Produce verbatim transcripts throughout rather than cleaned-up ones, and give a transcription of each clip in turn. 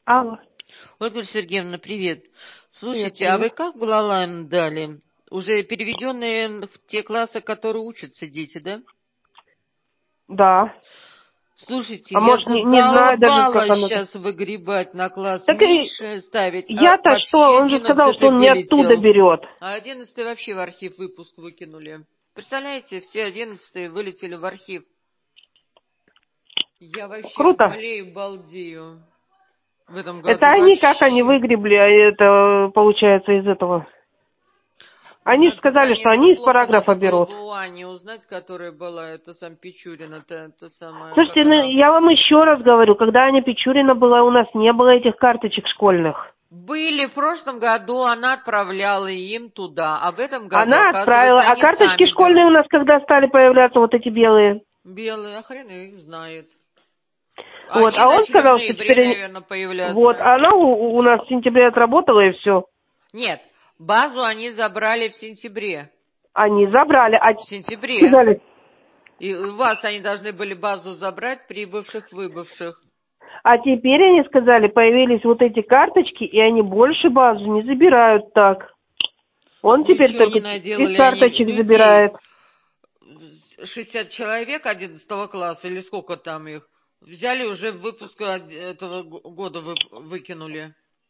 Алло. Ольга Сергеевна, привет. Привет, Слушайте, а вы привет. как Балалайм дали? Уже переведенные в те классы, которые учатся дети, да? Да. Слушайте, А я может, не, не знаю даже, как задолбалась оно. сейчас выгребать на класс Так и меньше ставить, а я-то что? вообще Он же сказал, что одиннадцатый он не оттуда вылетел. берет. А одиннадцатый вообще в архив выпуск выкинули. Представляете, все одиннадцатые вылетели в архив. Я вообще Круто. млею, балдею в этом Это году они, как они вообще. выгребли, а это получается из этого. Они Это, сказали, что конечно, они из плохо. параграфа Надо было берут. бы у Ани узнать, которая была, это сам Печурина, это, это самое, как Слушайте, ну, она... я вам еще раз говорю, когда Аня Печурина была, у нас не было этих карточек школьных. Были в прошлом году, она отправляла им туда, а в этом году, Она отправила, оказывается, а они карточки сами берут. школьные у нас когда стали появляться, вот эти белые? Белые, а хрен их знает. Вот, Они а он начали в сказал, что ноябре, теперь они... наверное, Вот, появляться. а она у, у нас в сентябре отработала, и все. Нет, базу они забрали в сентябре. Они забрали, а В сентябре. сказали, И у вас они должны были базу забрать, прибывших-выбывших. а теперь они сказали, появились вот эти карточки, и они больше базу не забирают так. Он Ой, теперь что они только из наделали, они карточек людей, забирает. шестьдесят человек одиннадцатого класса, или сколько там их, взяли уже в выпуск од- этого г- года вы, выкинули.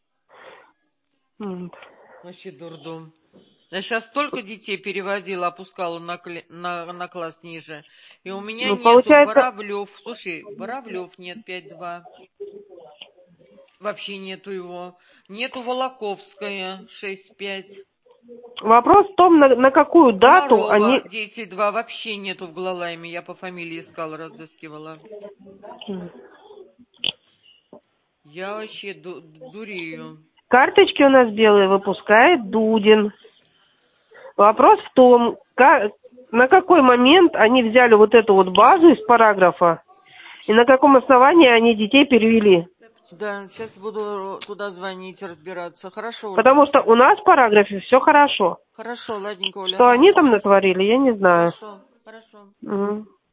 М. Вообще дурдом. Я сейчас столько детей переводила, опускала на, кле- на, на класс ниже. И у меня Ну, нету получается, Боровлев. Слушай, Боровлев нет пять два. Вообще нету его. Нету Волоковская шесть пять. вопрос в том, на, на какую дату Комарова они... десять два вообще нету в Глалайме. Я по фамилии искала, разыскивала. М. Я вообще ду- дурею. Карточки у нас белые выпускает Дудин. Вопрос в том, как, на какой момент они взяли вот эту вот базу из параграфа, и на каком основании они детей перевели. Да, сейчас буду туда звонить, разбираться. Хорошо, Ольга Потому что у Сергеевна. нас в параграфе все хорошо. Хорошо, ладненько, Оля. Что Ага, они там хорошо. натворили, я не знаю. Хорошо, хорошо. Мгм.